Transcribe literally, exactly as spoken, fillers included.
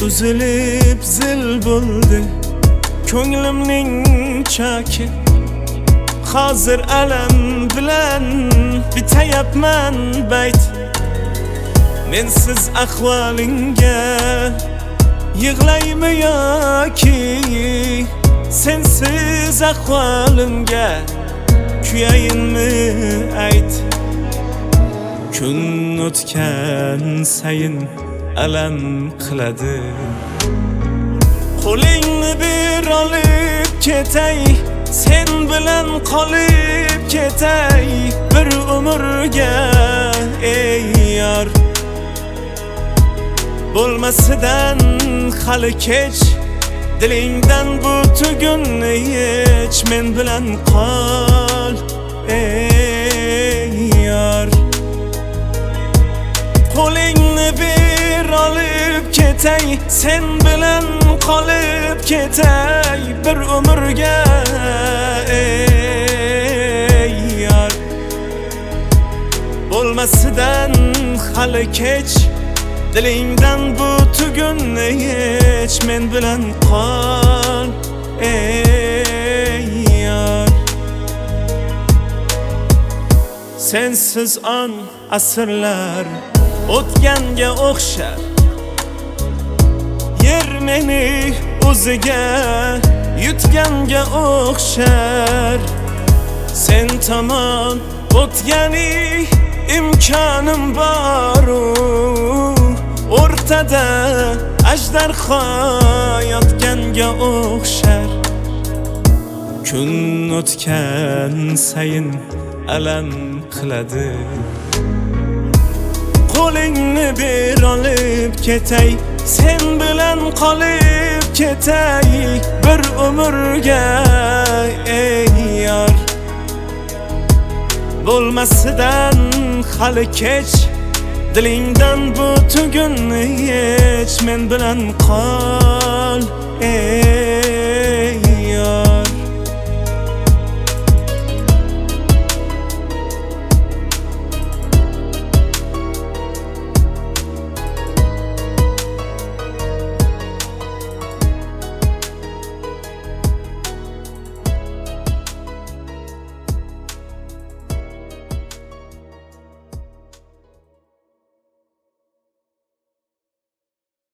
uzilib zil bo'ldi ko'nglimning chaki. Hozir alam bilan bitayapman bayt. Mensiz ahvolingga yig'laymi yoki sensiz ahvolimga kuyayinmi ayt. Kun o'tgan sayin alam qiladi. Qo'lingni bir olib ketay, sen bilan qolib ketay bir umrga ey yor. Bo'lmasidan hali kech, dilingdan bu tugunni yech, men bilan qol ey yor. Qo'lingni bir olib ketay, sen bilan qolib ketay bir umrga ey yor. Bo'lmasidan hali kech, dilingdan bu tugunni yech, men bilan qol ey yor. Sensiz on asrlar o'tganga o'xshar, yer meni o'ziga yutganga o'xshar. Sen tomon o'tgani imkonim boru, o'rtada ajdarho yotganga o'xshar. Kun o'tgan sayin alam qiladi. Qo'lingni bir olib ketay, sen bilan qolib ketay bir umrga ey yor. Bo'lmasidan hali kech, dilingdan bu tugunni yech, men bilan qol ey